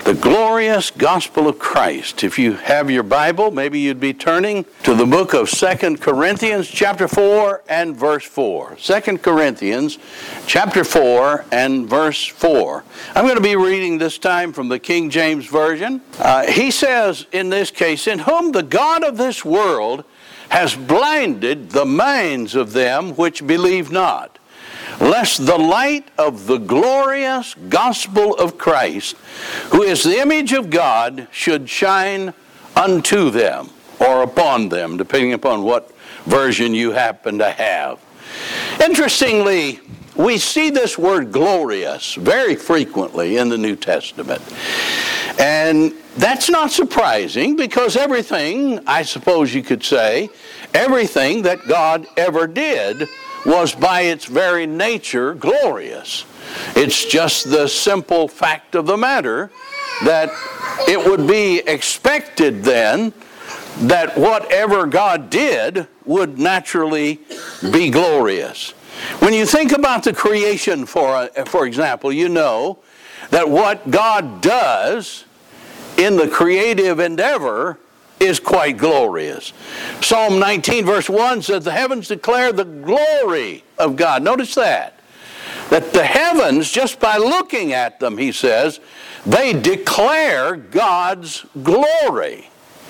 The glorious gospel of Christ. If you have your Bible, maybe you'd be turning to the book of 2 Corinthians chapter 4 and verse 4. 2 Corinthians chapter 4 and verse 4. I'm going to be reading this time from the King James Version. He says in this case, "In whom the God of this world has blinded the minds of them which believe not, lest the light of the glorious gospel of Christ, who is the image of God, should shine unto them," or upon them, depending upon what version you happen to have. Interestingly, we see this word glorious very frequently in the New Testament. And that's not surprising, because everything, I suppose you could say, everything that God ever did was by its very nature glorious. It's just the simple fact of the matter that it would be expected then that whatever God did would naturally be glorious. When you think about the creation, for example, you know that what God does in the creative endeavor is quite glorious. Psalm 19 verse 1 says, "The heavens declare the glory of God." Notice that the heavens, just by looking at them, he says, they declare God's glory.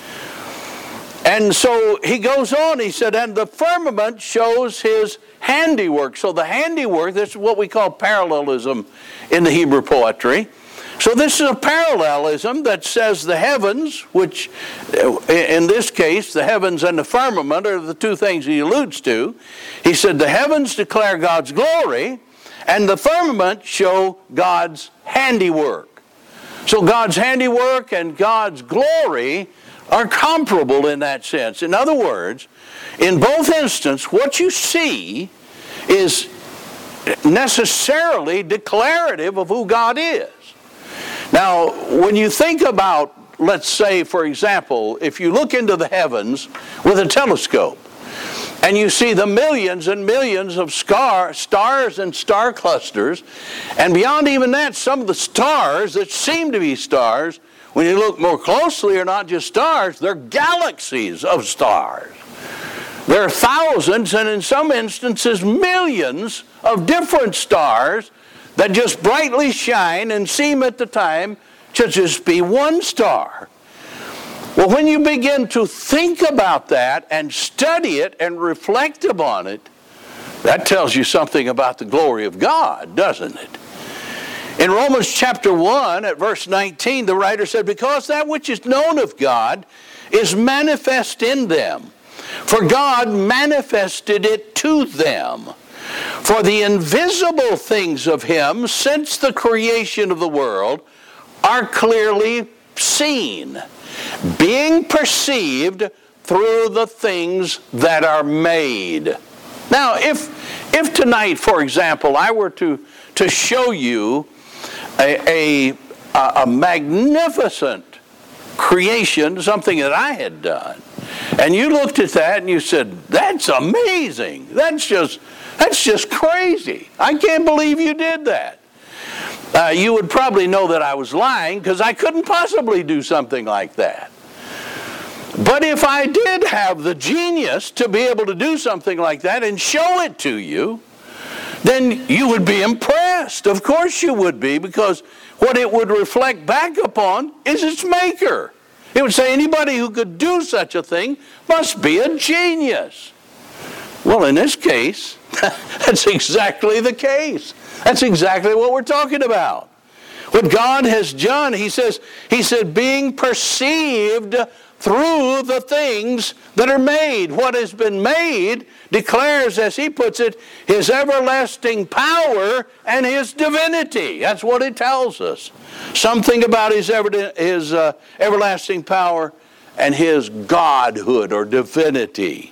And so he goes on, he said, "And the firmament shows his handiwork." So the handiwork, this is what we call parallelism in the Hebrew poetry. So this is a parallelism that says the heavens, which in this case, the heavens and the firmament are the two things he alludes to. He said the heavens declare God's glory, and the firmament show God's handiwork. So God's handiwork and God's glory are comparable in that sense. In other words, in both instances, what you see is necessarily declarative of who God is. Now, when you think about, let's say, for example, if you look into the heavens with a telescope and you see the millions and millions of stars and star clusters, and beyond even that, some of the stars that seem to be stars, when you look more closely, are not just stars, they're galaxies of stars. There are thousands, and in some instances millions, of different stars that just brightly shine and seem at the time to just be one star. Well, when you begin to think about that and study it and reflect upon it, that tells you something about the glory of God, doesn't it? In Romans chapter 1 at verse 19, the writer said, "Because that which is known of God is manifest in them, for God manifested it to them. For the invisible things of him, since the creation of the world, are clearly seen, being perceived through the things that are made." Now, if tonight, for example, I were to show you a magnificent creation, something that I had done, and you looked at that and you said, "That's amazing. That's just crazy. I can't believe you did that." You would probably know that I was lying, because I couldn't possibly do something like that. But if I did have the genius to be able to do something like that and show it to you, then you would be impressed. Of course you would be, because what it would reflect back upon is its maker. It would say anybody who could do such a thing must be a genius. Well, in this case, that's exactly the case. That's exactly what we're talking about. What God has done, he said, being perceived through the things that are made. What has been made declares, as he puts it, his everlasting power and his divinity. That's what it tells us. Something about his everlasting power and his godhood or divinity.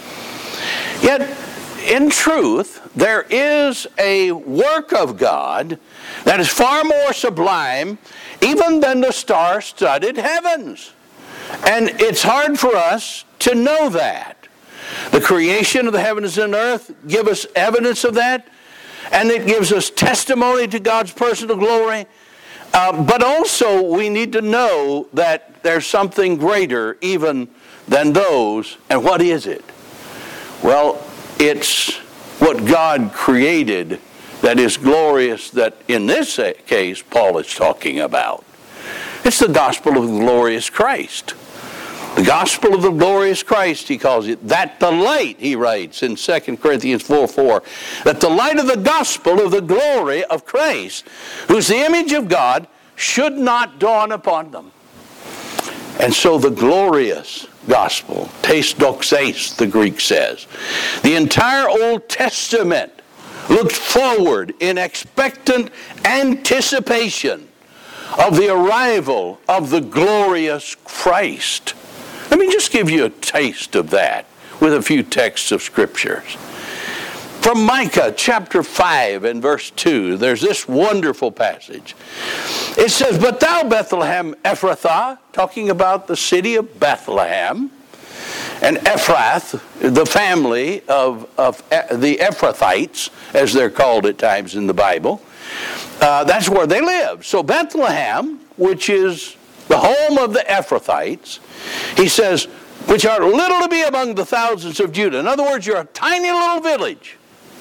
Yet, in truth, there is a work of God that is far more sublime even than the star-studded heavens. And it's hard for us to know that. The creation of the heavens and earth give us evidence of that, and it gives us testimony to God's personal glory. But also we need to know that there's something greater even than those. And what is it? Well, it's what God created that is glorious, that in this case Paul is talking about. It's the gospel of the glorious Christ. The gospel of the glorious Christ, he calls it. That the light, he writes in 2 Corinthians 4:4, that the light of the gospel of the glory of Christ, who's the image of God, should not dawn upon them. And so the glorious gospel, tes doxes, the Greek says. The entire Old Testament looked forward in expectant anticipation of the arrival of the glorious Christ. Let me just give you a taste of that with a few texts of scriptures. From Micah chapter 5 and verse 2, there's this wonderful passage. It says, "But thou, Bethlehem Ephrathah," talking about the city of Bethlehem, and Ephrath, the family of the Ephrathites, as they're called at times in the Bible, that's where they live. So Bethlehem, which is the home of the Ephrathites, he says, which are little to be among the thousands of Judah. In other words, you're a tiny little village.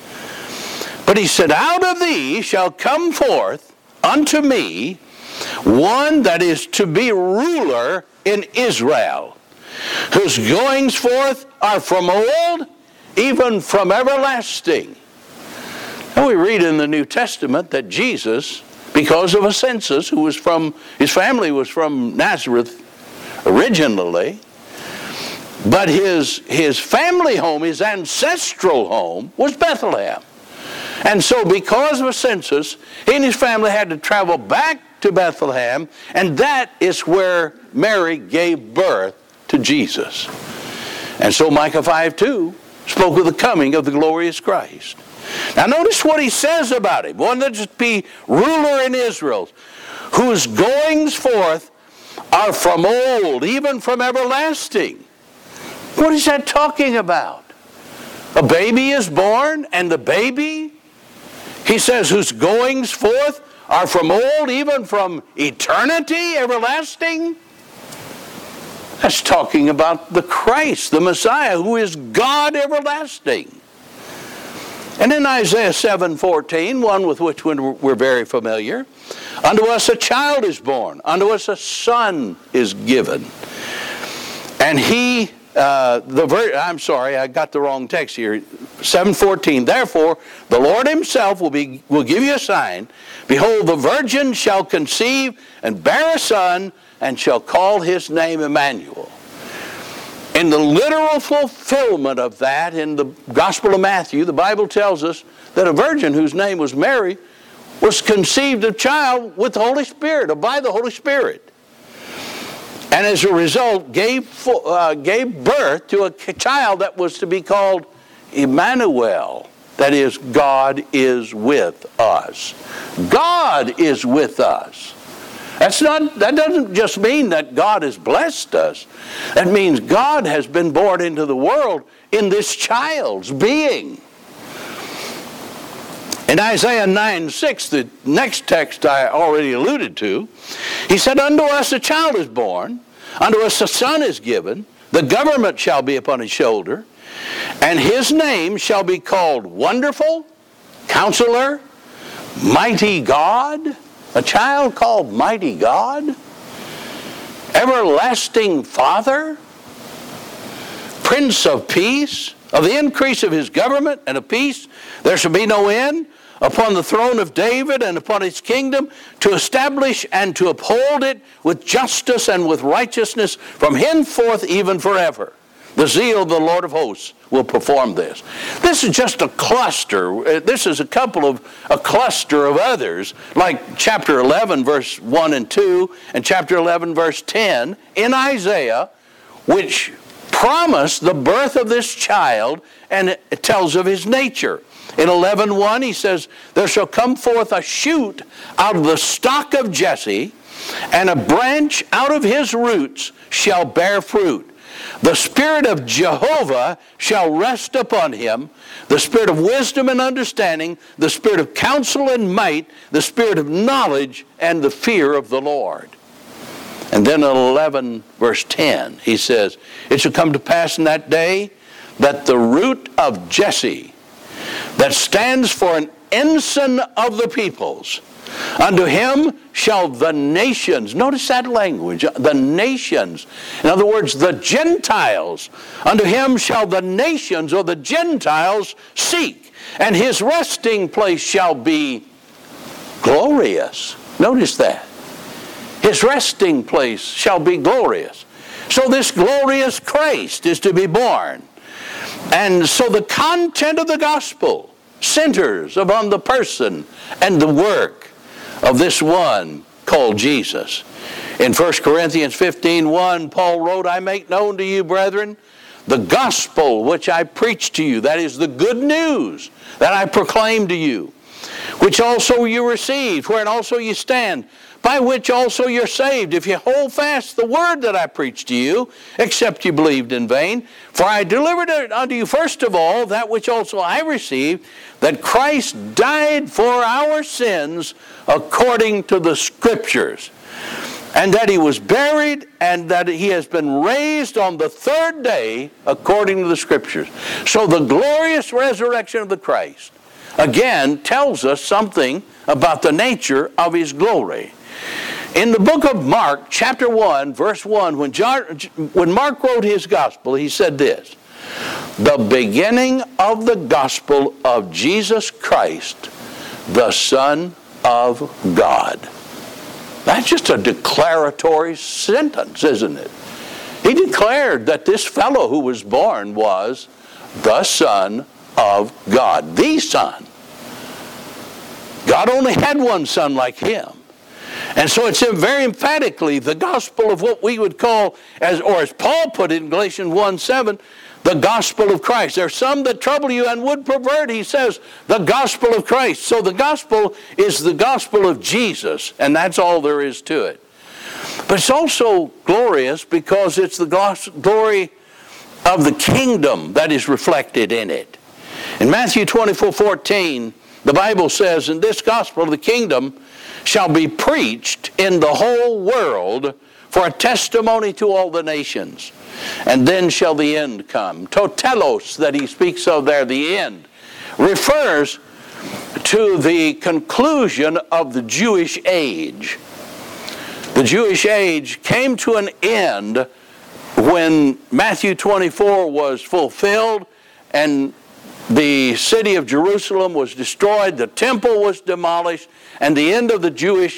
But he said, "Out of thee shall come forth unto me one that is to be ruler in Israel, whose goings forth are from old, even from everlasting." And we read in the New Testament that Jesus, because of a census, his family was from Nazareth originally, but his family home, his ancestral home, was Bethlehem. And so because of a census, he and his family had to travel back to Bethlehem, and that is where Mary gave birth to Jesus. And so Micah 5:2 spoke of the coming of the glorious Christ. Now notice what he says about him. One that should be ruler in Israel, whose goings forth are from old, even from everlasting. What is that talking about? A baby is born, and the baby, he says, whose goings forth are from old, even from eternity, everlasting. That's talking about the Christ, the Messiah, who is God everlasting. And in Isaiah 7:14, one with which we're very familiar, "Unto us a child is born, unto us a son is given. And he," I'm sorry, I got the wrong text here. 7:14, "Therefore the Lord himself will give you a sign. Behold, the virgin shall conceive and bear a son, and shall call his name Emmanuel." In the literal fulfillment of that, in the Gospel of Matthew, the Bible tells us that a virgin whose name was Mary was conceived of child with the Holy Spirit, or by the Holy Spirit. And as a result, gave birth to a child that was to be called Emmanuel. That is, God is with us. God is with us. That doesn't just mean that God has blessed us. That means God has been born into the world in this child's being. In Isaiah 9:6, the next text I already alluded to, he said, "Unto us a child is born, unto us a son is given, the government shall be upon his shoulder, and his name shall be called Wonderful, Counselor, Mighty God." A child called Mighty God, Everlasting Father, Prince of Peace. Of the increase of his government and of peace there shall be no end, upon the throne of David and upon his kingdom, to establish and to uphold it with justice and with righteousness from henceforth even forever. The zeal of the Lord of hosts will perform this. This is just a cluster. This is a cluster of others, like chapter 11, verse 1 and 2, and chapter 11, verse 10 in Isaiah, which promise the birth of this child, and it tells of his nature. In 11:1, he says, "There shall come forth a shoot out of the stock of Jesse, and a branch out of his roots shall bear fruit. The Spirit of Jehovah shall rest upon him, the Spirit of wisdom and understanding, the Spirit of counsel and might, the Spirit of knowledge and the fear of the Lord. And then in 11 verse 10, he says, it shall come to pass in that day that the root of Jesse, that stands for an ensign of the peoples, unto him shall the nations, notice that language, the nations, in other words, the Gentiles, unto him shall the nations or the Gentiles seek, and his resting place shall be glorious. Notice that. His resting place shall be glorious. So this glorious Christ is to be born. And so the content of the gospel centers upon the person and the work of this one called Jesus. In 1 Corinthians 15:1, Paul wrote, I make known to you, brethren, the gospel which I preach to you, that is the good news that I proclaim to you, which also you received, wherein also you stand, by which also you're saved, if you hold fast the word that I preached to you, except you believed in vain. For I delivered it unto you first of all, that which also I received, that Christ died for our sins according to the Scriptures, and that he was buried, and that he has been raised on the third day according to the Scriptures. So the glorious resurrection of the Christ, again, tells us something about the nature of his glory. In the book of Mark, chapter 1, verse 1, when Mark wrote his gospel, he said this, the beginning of the gospel of Jesus Christ, the Son of God. That's just a declaratory sentence, isn't it? He declared that this fellow who was born was the Son of God, the Son. God only had one Son like him. And so it's very emphatically the gospel of what we would call, as Paul put it in Galatians 1:7, the gospel of Christ. There are some that trouble you and would pervert, he says, the gospel of Christ. So the gospel is the gospel of Jesus, and that's all there is to it. But it's also glorious because it's the glory of the kingdom that is reflected in it. In Matthew 24:14, the Bible says, and this gospel of the kingdom shall be preached in the whole world for a testimony to all the nations. And then shall the end come. Totelos, that he speaks of there, the end, refers to the conclusion of the Jewish age. The Jewish age came to an end when Matthew 24 was fulfilled and the city of Jerusalem was destroyed, the temple was demolished, and the end of the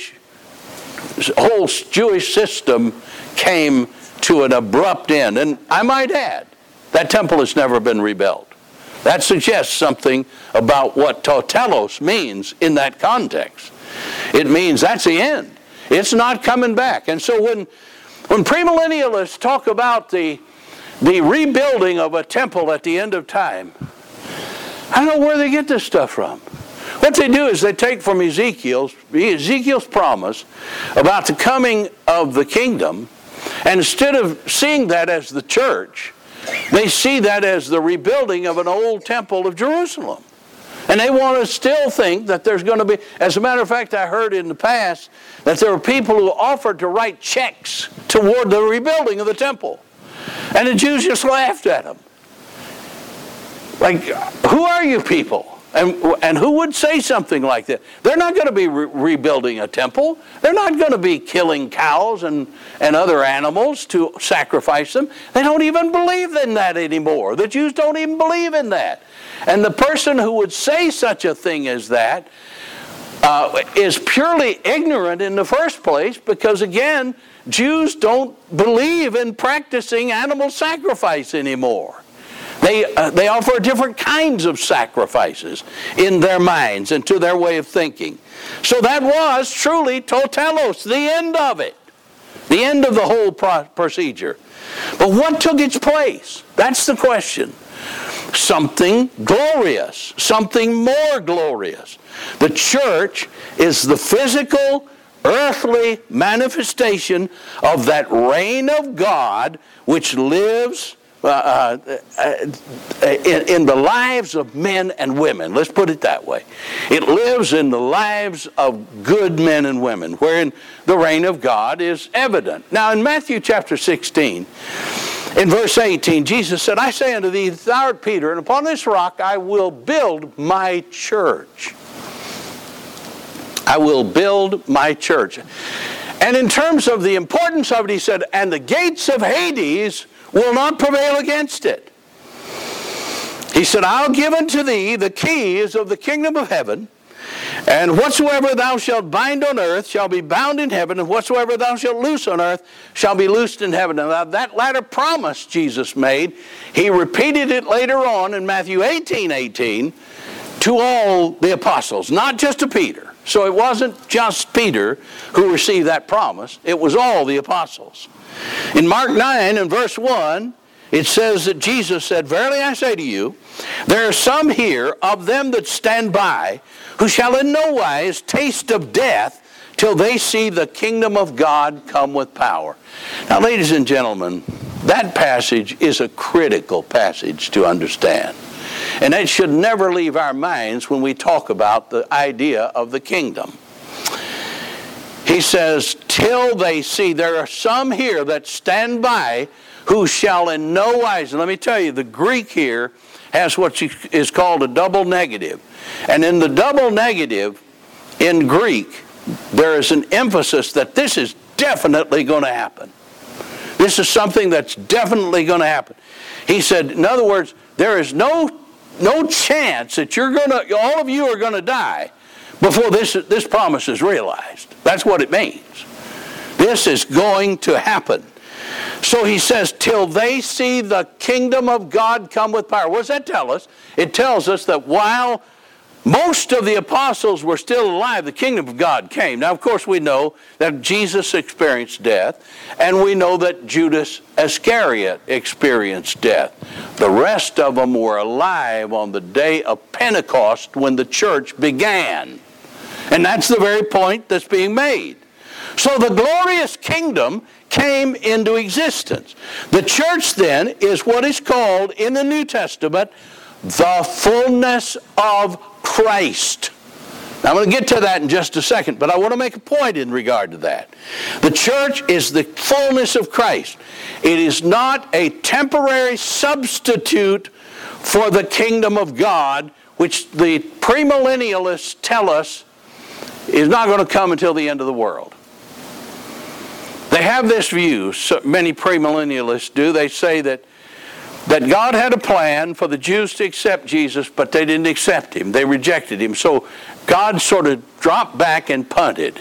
whole Jewish system came to an abrupt end. And I might add, that temple has never been rebuilt. That suggests something about what totelos means in that context. It means that's the end. It's not coming back. And so when premillennialists talk about the rebuilding of a temple at the end of time, I don't know where they get this stuff from. What they do is they take from Ezekiel's promise about the coming of the kingdom, and instead of seeing that as the church, they see that as the rebuilding of an old temple of Jerusalem. And they want to still think that there's going to be, as a matter of fact, I heard in the past that there were people who offered to write checks toward the rebuilding of the temple. And the Jews just laughed at them. Like, who are you people? And who would say something like that? They're not going to be rebuilding a temple. They're not going to be killing cows and other animals to sacrifice them. They don't even believe in that anymore. The Jews don't even believe in that. And the person who would say such a thing as that is purely ignorant in the first place because, again, Jews don't believe in practicing animal sacrifice anymore. They offer different kinds of sacrifices in their minds and to their way of thinking. So that was truly totelos, the end of it. The end of the whole procedure. But what took its place? That's the question. Something glorious. Something more glorious. The church is the physical earthly manifestation of that reign of God which lives in the lives of men and women. Let's put it that way. It lives in the lives of good men and women, wherein the reign of God is evident. Now in Matthew chapter 16, in verse 18, Jesus said, I say unto thee, thou art Peter, and upon this rock I will build my church. I will build my church. And in terms of the importance of it, he said, and the gates of Hades will not prevail against it. He said, I'll give unto thee the keys of the kingdom of heaven, and whatsoever thou shalt bind on earth shall be bound in heaven, and whatsoever thou shalt loose on earth shall be loosed in heaven. Now that latter promise Jesus made, he repeated it later on in Matthew 18:18 to all the apostles, not just to Peter. So it wasn't just Peter who received that promise, it was all the apostles. In Mark 9 and verse 1, it says that Jesus said, Verily I say to you, there are some here of them that stand by, who shall in no wise taste of death till they see the kingdom of God come with power. Now, ladies and gentlemen, that passage is a critical passage to understand. And it should never leave our minds when we talk about the idea of the kingdom. He says, till they see, there are some here that stand by who shall in no wise, and let me tell you, the Greek here has what is called a double negative. And in the double negative, in Greek, there is an emphasis that this is definitely going to happen. This is something that's definitely going to happen. He said, in other words, there is no chance that all of you are going to die before this promise is realized. That's what it means. This is going to happen. So he says, till they see the kingdom of God come with power. What does that tell us? It tells us that while most of the apostles were still alive, the kingdom of God came. Now, of course, we know that Jesus experienced death, and we know that Judas Iscariot experienced death. The rest of them were alive on the day of Pentecost when the church began. And that's the very point that's being made. So the glorious kingdom came into existence. The church then is what is called in the New Testament the fullness of Christ. Now, I'm going to get to that in just a second, but I want to make a point in regard to that. The church is the fullness of Christ. It is not a temporary substitute for the kingdom of God, which the premillennialists tell us is not going to come until the end of the world. They have this view, so many premillennialists do. They say that God had a plan for the Jews to accept Jesus, but they didn't accept him. They rejected him. So God sort of dropped back and punted.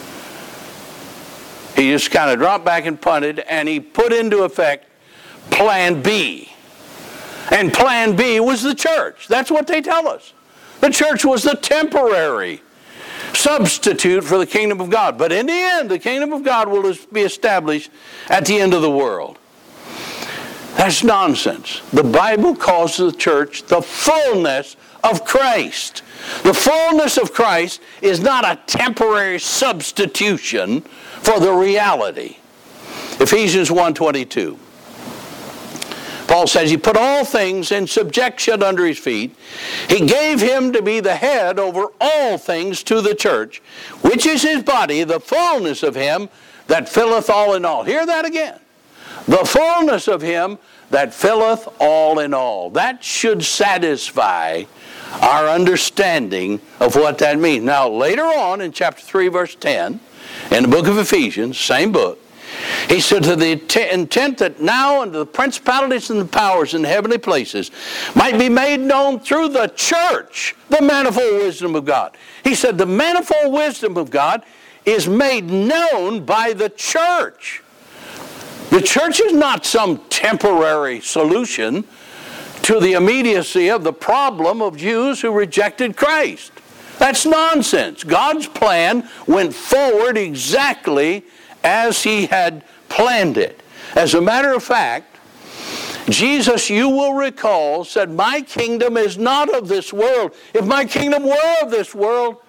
He just kind of dropped back and punted, and he put into effect Plan B. And Plan B was the church. That's what they tell us. The church was the temporary substitute for the kingdom of God. But in the end, the kingdom of God will be established at the end of the world. That's nonsense. The Bible calls the church the fullness of Christ. The fullness of Christ is not a temporary substitution for the reality. Ephesians 1:22. Paul says he put all things in subjection under his feet. He gave him to be the head over all things to the church, which is his body, the fullness of him that filleth all in all. Hear that again. The fullness of him that filleth all in all. That should satisfy our understanding of what that means. Now, later on in chapter 3, verse 10, in the book of Ephesians, same book, he said, to the intent that now unto the principalities and the powers in the heavenly places might be made known through the church the manifold wisdom of God. He said the manifold wisdom of God is made known by the church. The church is not some temporary solution to the immediacy of the problem of Jews who rejected Christ. That's nonsense. God's plan went forward exactly as he had planned it. As a matter of fact, Jesus, you will recall, said, my kingdom is not of this world. If my kingdom were of this world,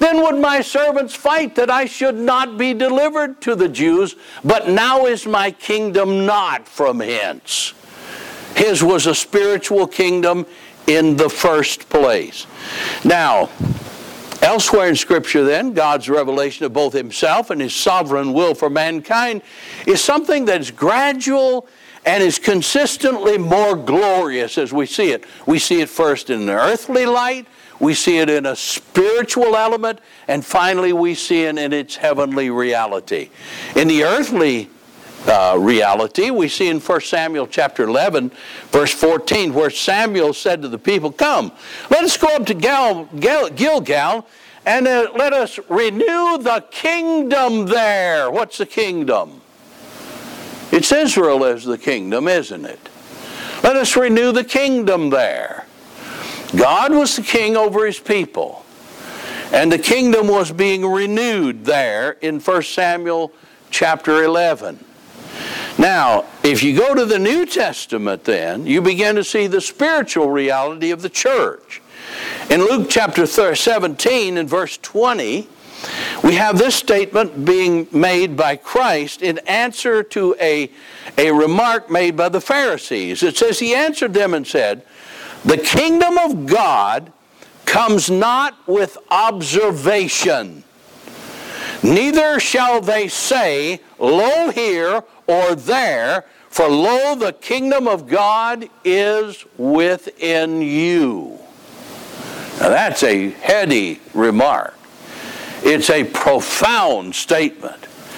Then would my servants fight that I should not be delivered to the Jews, but now is my kingdom not from hence. His was a spiritual kingdom in the first place. Now, elsewhere in Scripture then, God's revelation of both himself and his sovereign will for mankind is something that is gradual and is consistently more glorious as we see it. We see it first in an earthly light, we see it in a spiritual element, and finally we see it in its heavenly reality. In the earthly reality, we see in 1 Samuel chapter 11, verse 14, where Samuel said to the people, "Come, let us go up to Gilgal, and let us renew the kingdom there." What's the kingdom? It's Israel as the kingdom, isn't it? Let us renew the kingdom there. God was the king over his people, and the kingdom was being renewed there in 1 Samuel chapter 11. Now, if you go to the New Testament then, you begin to see the spiritual reality of the church. In Luke chapter 17 and verse 20, we have this statement being made by Christ in answer to a remark made by the Pharisees. It says, he answered them and said, "The kingdom of God comes not with observation. Neither shall they say, Lo here or there, for lo, the kingdom of God is within you." Now that's a heady remark. It's a profound statement.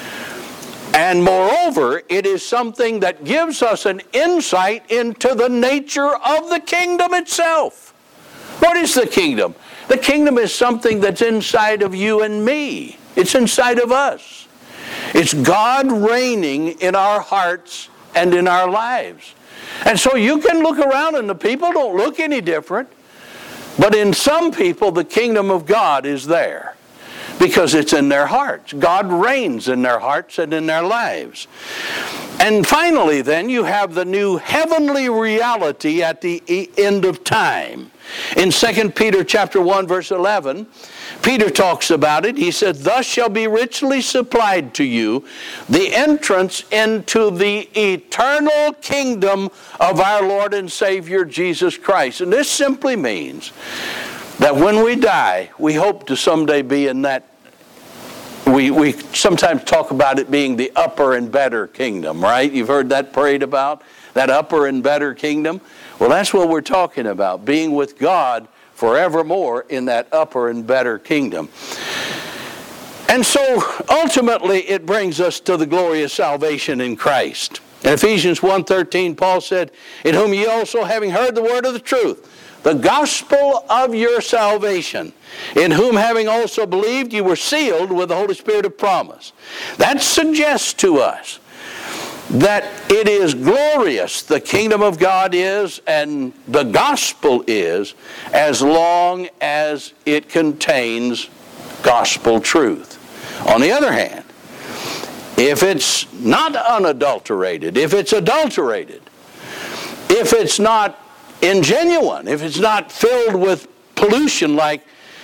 And moreover, it is something that gives us an insight into the nature of the kingdom itself. What is the kingdom? The kingdom is something that's inside of you and me. It's inside of us. It's God reigning in our hearts and in our lives. And so you can look around and the people don't look any different. But in some people, the kingdom of God is there because it's in their hearts. God reigns in their hearts and in their lives. And finally, then, you have the new heavenly reality at the end of time. In 2 Peter chapter 1, verse 11, Peter talks about it. He said, "Thus shall be richly supplied to you the entrance into the eternal kingdom of our Lord and Savior Jesus Christ." And this simply means that when we die, we hope to someday be in that. We sometimes talk about it being the upper and better kingdom, right? You've heard that prayed about, that upper and better kingdom. Well, that's what we're talking about, being with God forevermore in that upper and better kingdom. And so, ultimately, it brings us to the glorious salvation in Christ. In Ephesians 1:13, Paul said, "In whom ye also, having heard the word of the truth, the gospel of your salvation, in whom having also believed, you were sealed with the Holy Spirit of promise." That suggests to us that it is glorious, the kingdom of God is, and the gospel is, as long as it contains gospel truth. On the other hand, if it's not unadulterated, if it's adulterated, if it's not ingenuine, if it's not filled with pollution like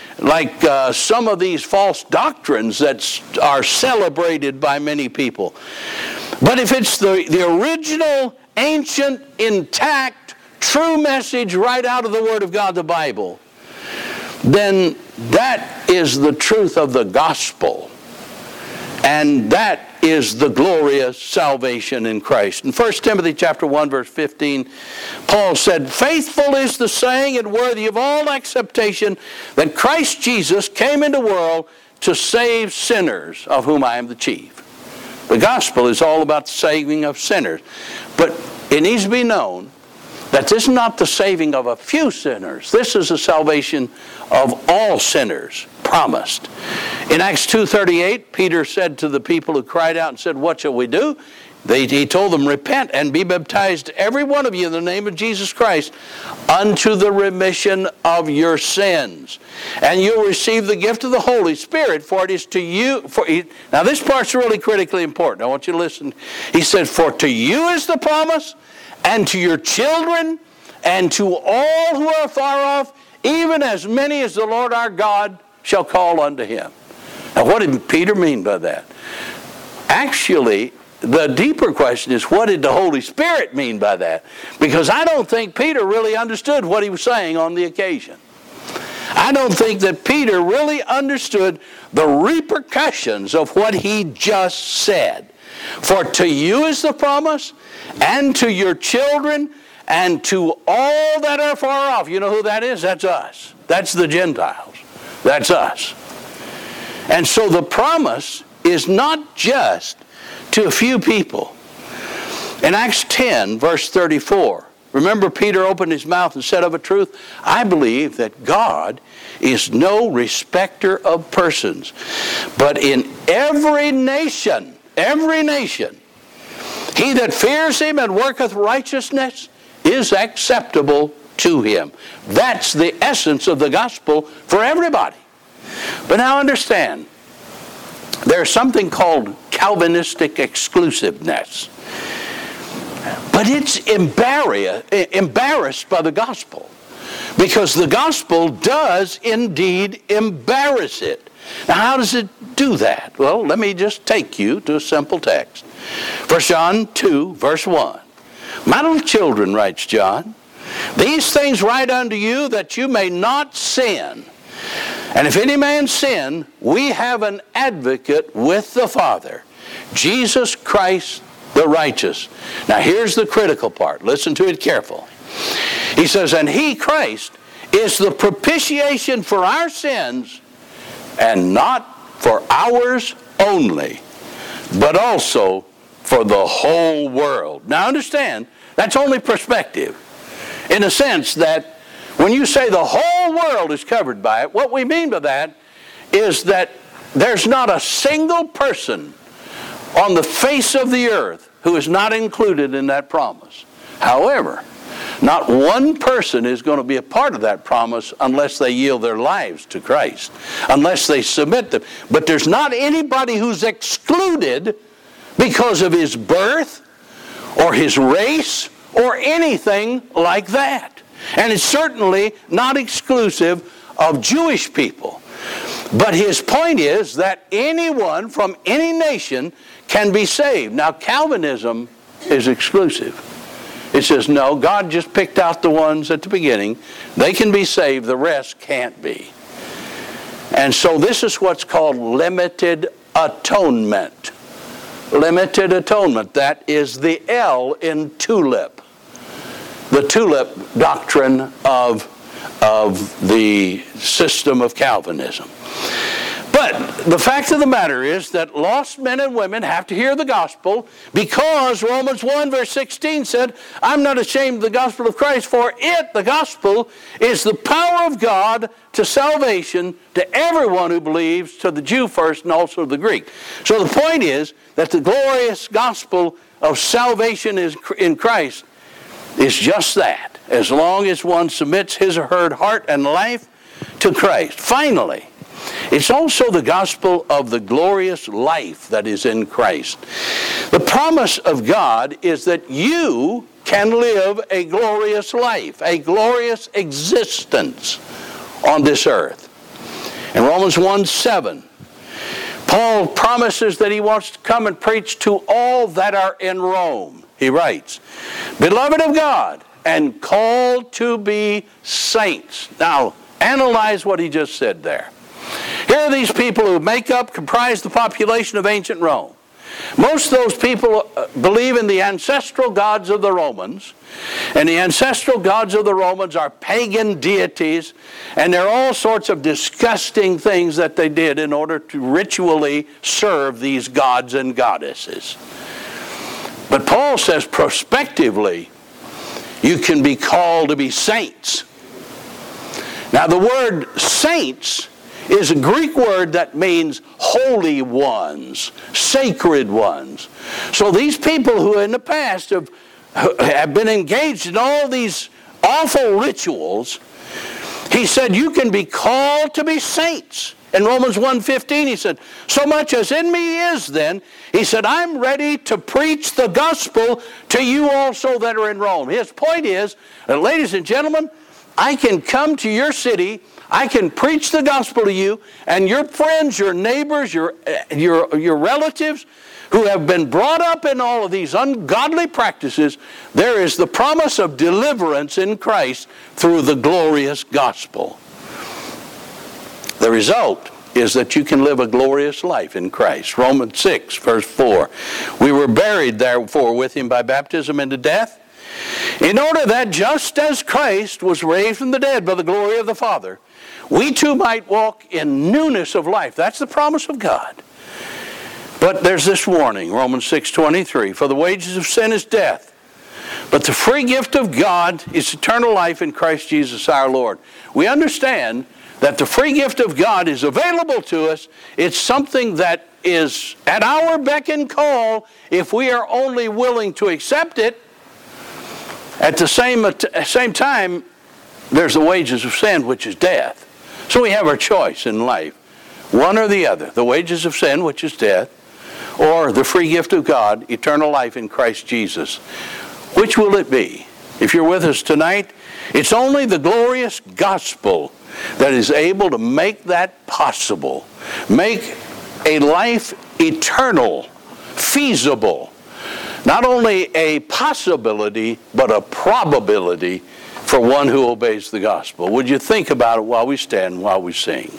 some of these false doctrines that are celebrated by many people, but if it's the original, ancient, intact, true message right out of the Word of God, the Bible, then that is the truth of the gospel. And that is the glorious salvation in Christ. In 1 Timothy chapter 1, verse 15, Paul said, "Faithful is the saying and worthy of all acceptation that Christ Jesus came into the world to save sinners, of whom I am the chief." The gospel is all about the saving of sinners. But it needs to be known that this is not the saving of a few sinners. This is the salvation of all sinners promised. In Acts 2:38, Peter said to the people who cried out and said, "What shall we do?" He told them, "Repent and be baptized, every one of you, in the name of Jesus Christ, unto the remission of your sins. And you'll receive the gift of the Holy Spirit, for it is to you." Now this part's really critically important. I want you to listen. He said, "For to you is the promise, and to your children, and to all who are far off, even as many as the Lord our God shall call unto him. Now, what did Peter mean by that? Actually, the deeper question is, what did the Holy Spirit mean by that? Because I don't think Peter really understood what he was saying on the occasion. I don't think that Peter really understood the repercussions of what he just said. For to you is the promise, and to your children, and to all that are far off. You know who that is? That's us. That's the Gentiles. That's us. And so the promise is not just to a few people. In Acts 10, verse 34, remember Peter opened his mouth and said of a truth, I believe that God is no respecter of persons, but in every nation, he that fears him and worketh righteousness is acceptable to him. That's the essence of the gospel for everybody. But now understand, there's something called Calvinistic exclusiveness. But it's embarrassed by the gospel, because the gospel does indeed embarrass it. Now, how does it do that? Well, let me just take you to a simple text. 1 John 2, verse 1. My little children, writes John, these things write unto you that you may not sin. And if any man sin, we have an advocate with the Father, Jesus Christ the righteous. Now here's the critical part. Listen to it carefully. He says, and he, Christ, is the propitiation for our sins, and not for ours only, but also for the whole world. Now understand, that's only perspective, in a sense that when you say the whole world is covered by it, what we mean by that is that there's not a single person on the face of the earth who is not included in that promise. However, not one person is going to be a part of that promise unless they yield their lives to Christ, unless they submit them. But there's not anybody who's excluded because of his birth or his race or anything like that. And it's certainly not exclusive of Jewish people. But his point is that anyone from any nation can be saved. Now, Calvinism is exclusive. It says, no, God just picked out the ones at the beginning. They can be saved, the rest can't be. And so this is what's called limited atonement. Limited atonement. That is the L in TULIP. The TULIP doctrine of the system of Calvinism. But the fact of the matter is that lost men and women have to hear the gospel, because Romans 1 verse 16 said, I'm not ashamed of the gospel of Christ, for it, the gospel, is the power of God to salvation to everyone who believes, to the Jew first and also the Greek. So the point is that the glorious gospel of salvation is in Christ is just that, as long as one submits his or her heart and life to Christ. Finally, it's also the gospel of the glorious life that is in Christ. The promise of God is that you can live a glorious life, a glorious existence on this earth. In Romans 1:7, Paul promises that he wants to come and preach to all that are in Rome. He writes, beloved of God, and called to be saints. Now, analyze what he just said there. Here are these people who comprise the population of ancient Rome. Most of those people believe in the ancestral gods of the Romans, and the ancestral gods of the Romans are pagan deities, and there are all sorts of disgusting things that they did in order to ritually serve these gods and goddesses. But Paul says prospectively, you can be called to be saints. Now the word saints is a Greek word that means holy ones, sacred ones. So these people who in the past have been engaged in all these awful rituals, he said you can be called to be saints. In Romans 1:15 he said, so much as in me is then, he said, I'm ready to preach the gospel to you also that are in Rome. His point is, ladies and gentlemen, I can come to your city, I can preach the gospel to you, and your friends, your neighbors, your relatives who have been brought up in all of these ungodly practices, there is the promise of deliverance in Christ through the glorious gospel. The result is that you can live a glorious life in Christ. Romans 6, verse 4. We were buried therefore with him by baptism into death, in order that just as Christ was raised from the dead by the glory of the Father, we too might walk in newness of life. That's the promise of God. But there's this warning, Romans 6:23, for the wages of sin is death, but the free gift of God is eternal life in Christ Jesus our Lord. We understand that the free gift of God is available to us. It's something that is at our beck and call if we are only willing to accept it. At the same time, there's the wages of sin, which is death. So we have our choice in life, one or the other. The wages of sin, which is death, or the free gift of God, eternal life in Christ Jesus. Which will it be? If you're with us tonight, it's only the glorious gospel that is able to make that possible. Make a life eternal, feasible. Not only a possibility, but a probability for one who obeys the gospel. Would you think about it while we stand, while we sing?